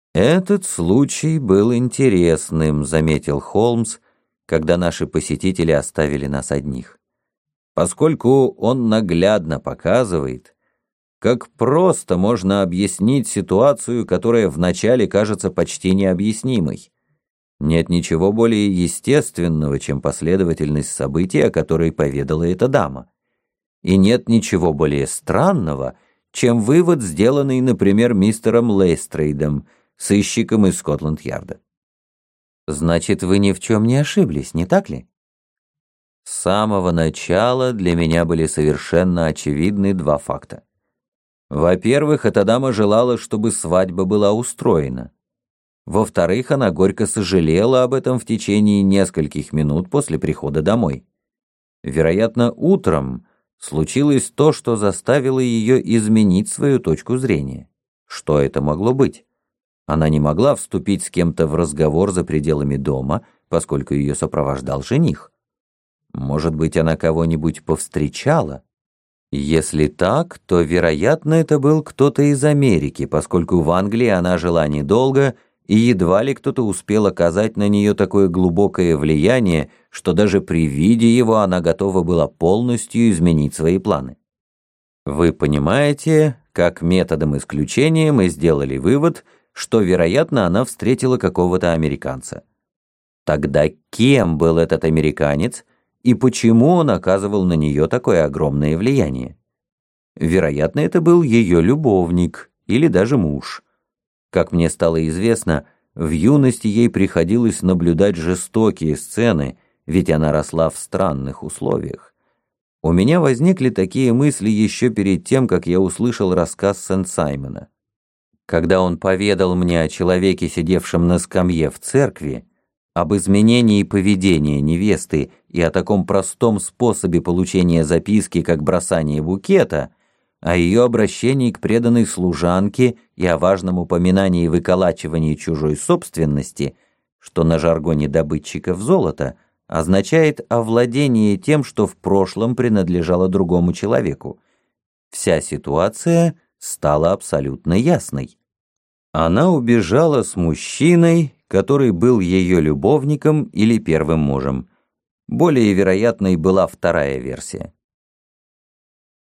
«Этот случай был интересным», — заметил Холмс, когда наши посетители оставили нас одних, «поскольку он наглядно показывает, как просто можно объяснить ситуацию, которая вначале кажется почти необъяснимой. Нет ничего более естественного, чем последовательность событий, о которой поведала эта дама. И нет ничего более странного, чем вывод, сделанный, например, мистером Лейстрейдом, сыщиком из Скотланд-Ярда». «Значит, вы ни в чем не ошиблись, не так ли?» С самого начала для меня были совершенно очевидны два факта. Во-первых, эта дама желала, чтобы свадьба была устроена. Во-вторых, она горько сожалела об этом в течение нескольких минут после прихода домой. Вероятно, утром случилось то, что заставило ее изменить свою точку зрения. Что это могло быть? Она не могла вступить с кем-то в разговор за пределами дома, поскольку ее сопровождал жених. Может быть, она кого-нибудь повстречала? Если так, то, вероятно, это был кто-то из Америки, поскольку в Англии она жила недолго, и едва ли кто-то успел оказать на нее такое глубокое влияние, что даже при виде его она готова была полностью изменить свои планы. Вы понимаете, как методом исключения мы сделали вывод, что, вероятно, она встретила какого-то американца. Тогда кем был этот американец, и почему он оказывал на нее такое огромное влияние? Вероятно, это был ее любовник или даже муж. Как мне стало известно, в юности ей приходилось наблюдать жестокие сцены, ведь она росла в странных условиях. У меня возникли такие мысли еще перед тем, как я услышал рассказ Сент-Саймона. Когда он поведал мне о человеке, сидевшем на скамье в церкви, об изменении поведения невесты и о таком простом способе получения записки, как бросание букета, о ее обращении к преданной служанке и о важном упоминании выколачивания чужой собственности, что на жаргоне добытчиков золота означает овладение тем, что в прошлом принадлежало другому человеку, вся ситуация стала абсолютно ясной. Она убежала с мужчиной, который был ее любовником или первым мужем. Более вероятной была вторая версия.